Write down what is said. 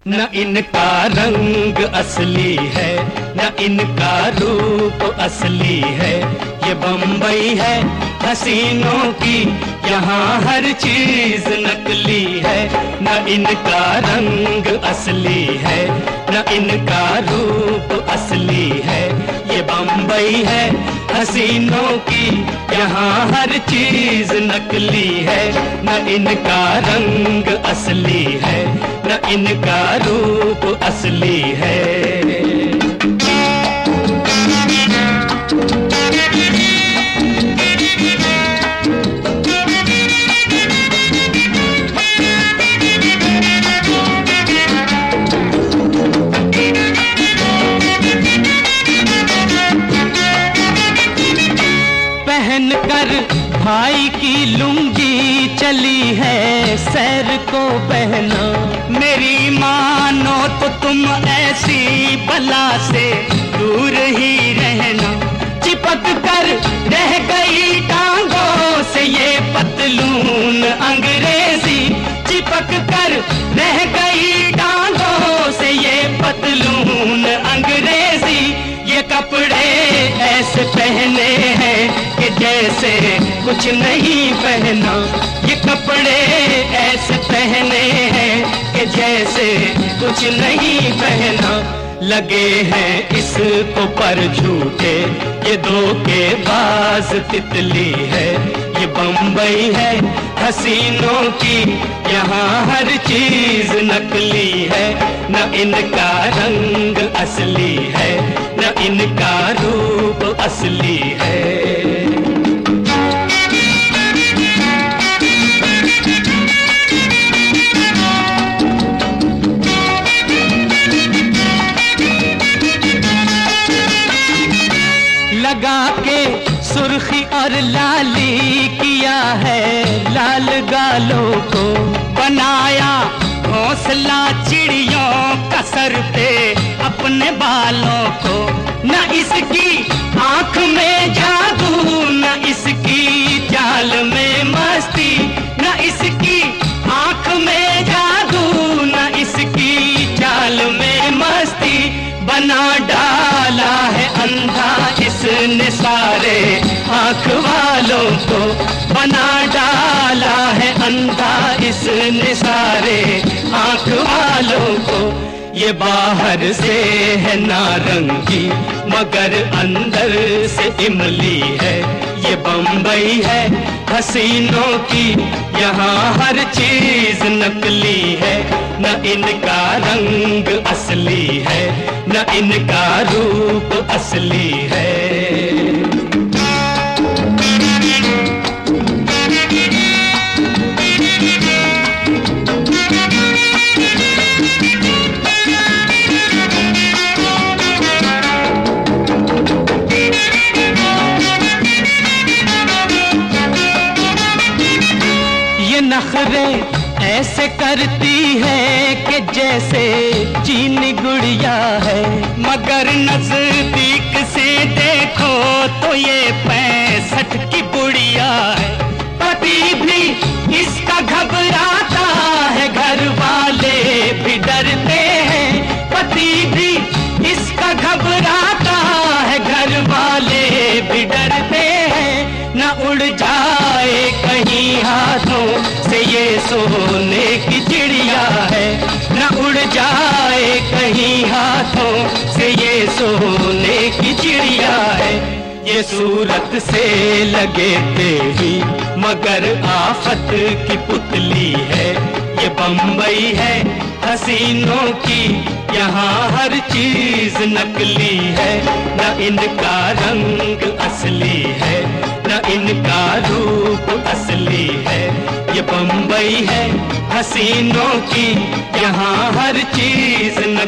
न इनका रंग असली है, न इनका रूप असली है। ये बम्बई है हसीनों की, यहाँ हर चीज नकली है। न इनका रंग असली है, न इनका रूप असली है। ये बम्बई है हसीनों की, यहाँ हर चीज नकली है। न इनका रंग असली है, न इनका रूप असली है। पहन कर भाई की लुंगी चली है सैर को बहना। मेरी मानो तो तुम ऐसी बला से दूर ही रहना। चिपक कर रह गई टांगों से ये पतलून अंग्रेजी, चिपक कर रह गई टांगों से ये पतलून अंग्रेजी। ये कपड़े ऐसे पहने हैं कि जैसे कुछ नहीं पहना। ये कपड़े ऐसे पहने हैं कि जैसे कुछ नहीं पहना। लगे हैं इसको पर झूठे, ये धोखेबाज तितली है। ये बम्बई है हसीनों की, यहाँ हर चीज नकली है। न इनका रंग असली है, न इनका रूप असली है। लगा के सुर्खी और लाली किया है लाल गालों को। बनाया घोंसला चिड़ियों का सर पे अपने बालों को। न इसकी आंख में जादू, न इसकी चाल में मस्ती। न इसकी आंख में जादू, न इसकी चाल में मस्ती। बना डाला है अंधा इसने सारे आंख वालों को। बना डाला है अंधा इसने सारे आंख वालों को। ये बाहर से है नारंगी मगर अंदर से इमली है। ये बम्बई है हसीनों की, यहाँ हर चीज नकली है। न इनका रंग असली है, न इनका रूप असली है। नखरे ऐसे करती है कि जैसे चीनी गुड़िया है। मगर नजदीक से देखो तो ये 65 की बुढ़िया है। पति भी इसका घबराता है, घर वाले भी डरते हैं। पति भी इसका घबराता है, घर वाले भी डरते हैं। न उड़ जाए कहीं हाथों से ये सोने की चिड़िया है। न उड़ जाए कहीं हाथों से ये सोने की चिड़िया है। ये सूरत से लगे तेरी मगर आफत की पुतली है। ये बम्बई है हसीनों की, यहाँ हर चीज नकली है। न इनका रंग असली है, न इनका रूप असली है। ये बम्बई है हसीनों की, यहाँ हर चीज